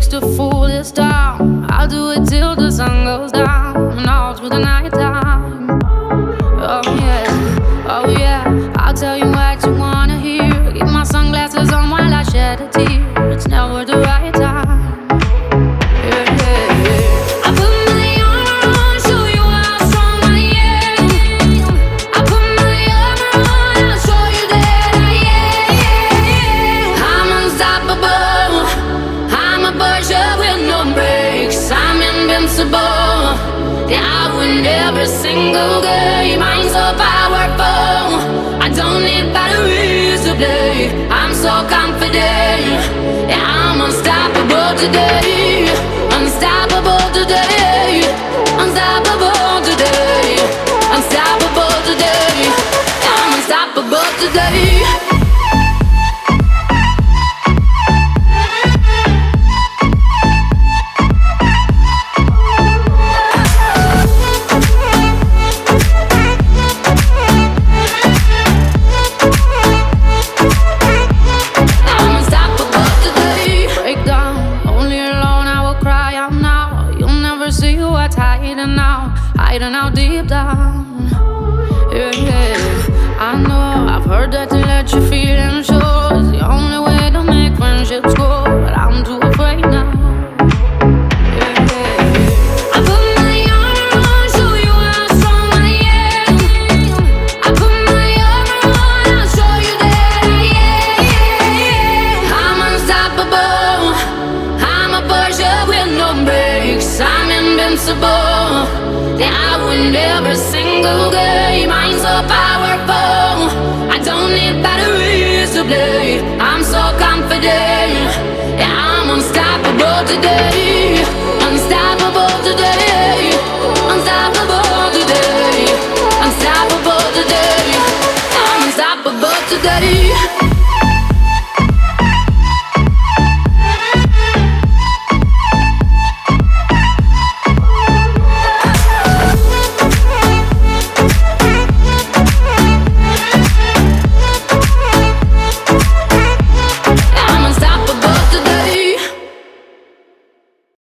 takes to fool this town. I'll do it till the sun goes down and all through the night time. Oh yeah, oh yeah, I'll tell you what you wanna hear. Keep my sunglasses on while I shed a tear. It's never the right time. Yeah, yeah, yeah. I put my armor on, show you how strong I am. I put my armor on, I'll show you that I am. I'm unstoppable, I'm a Berkshire with no brakes. I'm invincible, yeah, I win every single game. I'm so powerful, I don't need batteries to play. I'm so confident, yeah, I'm unstoppable today. Unstoppable today. Unstoppable today. Unstoppable today. I'm unstoppable today. Hiding out deep down. Yeah, yeah. I know I've heard that to let you feel and show is the only way to make friendships grow, but I'm too afraid now. Yeah, yeah, yeah. I put my armor on, show you how strong I am. I put my armor on, I'll show you that I am. I'm unstoppable, I'm a Berkshire with no brakes. I'm invincible, yeah, I win every single game. I'm so powerful, I don't need batteries to play. I'm so confident, yeah, I'm unstoppable today. Unstoppable today. Unstoppable today. Unstoppable today. I'm unstoppable today.